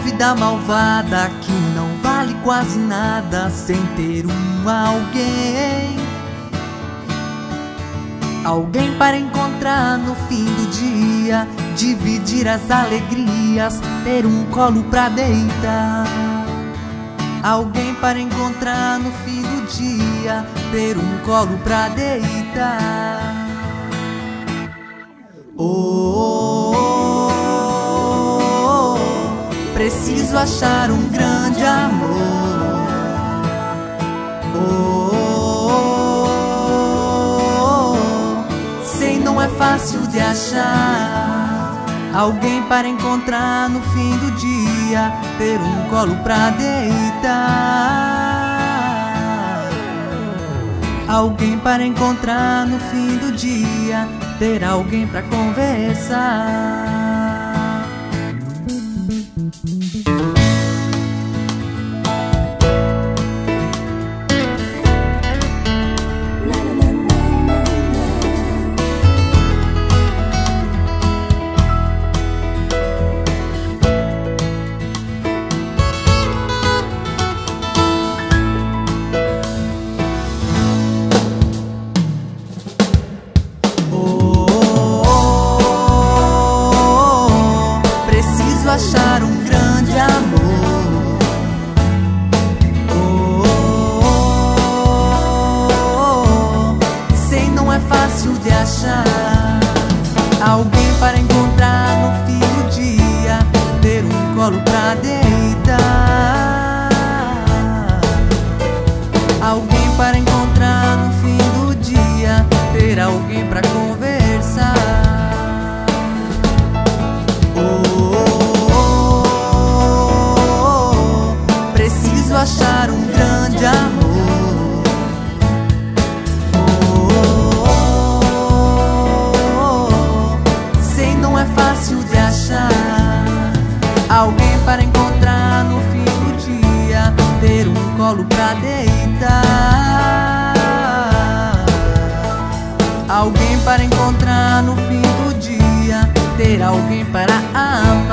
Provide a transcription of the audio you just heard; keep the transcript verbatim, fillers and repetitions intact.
vida malvada que não vale quase nada sem ter um alguém. Alguém para encontrar no fim do dia, dividir as alegrias, ter um colo pra deitar. Alguém para encontrar no fim do dia, ter um colo pra deitar. Oh, oh, oh, oh, preciso achar um grande amor. Oh, oh, oh, sei, não é fácil de achar. Alguém para encontrar no fim do dia, ter um colo pra deitar. Alguém para encontrar no fim do dia, ter alguém pra conversar. Achar um grande amor. Oh, oh, oh, oh, sei, não é fácil de achar. Alguém para encontrar no fim do dia, ter um colo pra deitar. Alguém para encontrar no fim do dia, ter alguém pra conversar. Achar um grande amor. Oh, oh, oh, oh, sei, não é fácil de achar. Alguém para encontrar no fim do dia, ter um colo pra deitar. Alguém para encontrar no fim do dia, ter alguém para amar.